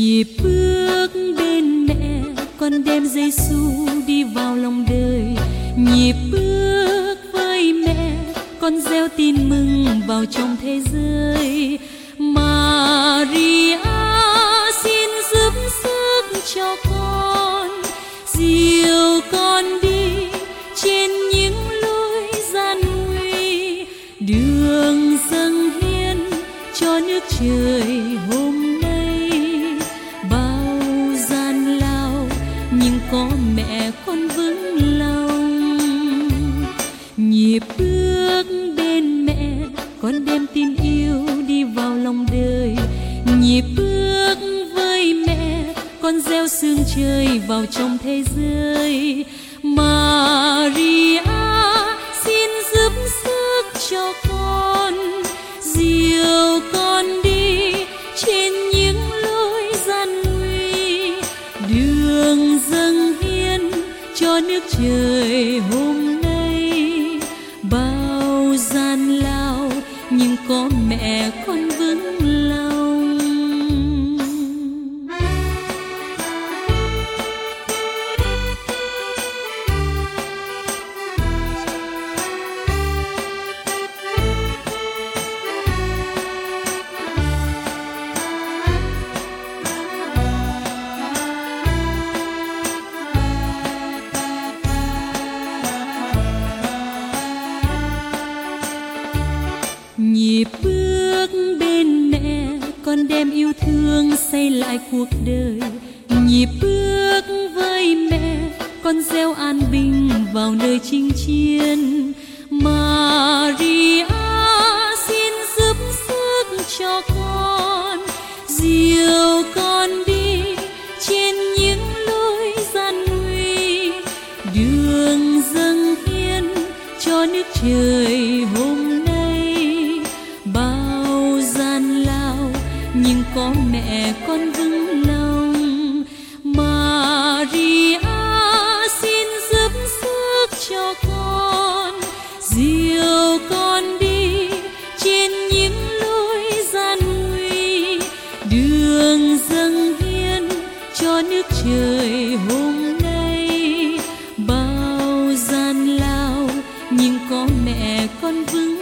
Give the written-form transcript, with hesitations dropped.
Nhịp bước bên mẹ, con đem Giêsu đi vào lòng đời. Nhịp bước với mẹ, con gieo tin mừng vào trong thế giới. Maria xin giúp sức cho con, dìu con đi trên những lối gian nguy, đường dâng hiến cho nước trời hôm nay. Bao gian lao nhưng có mẹ con vững lòng. Nhịp bước bên mẹ, con đem tin yêu đi vào lòng đời. Nhịp bước với mẹ, con gieo sương trời vào trong thế giới. Maria xin giúp sức cho con, dìu con đi trên những lối gian nguy, đường dâng hiến cho nước trời hôm nay. Bao gian lao nhưng có mẹ con vững lòng. Nhịp bước bên mẹ, con đem yêu thương xây lại cuộc đời. Nhịp bước với mẹ, con gieo an bình vào nơi chinh chiến. Maria xin giúp sức cho con, dìu con đi trên những lối gian nguy, đường dâng hiến cho nước trời hôm nay. Bao gian lao nhưng có mẹ con vững lòng. Maria xin giúp sức cho con, dìu con đi trên những lối gian nguy, đường dâng hiến cho nước trời hôm nay. Bao gian lao nhưng có mẹ con vững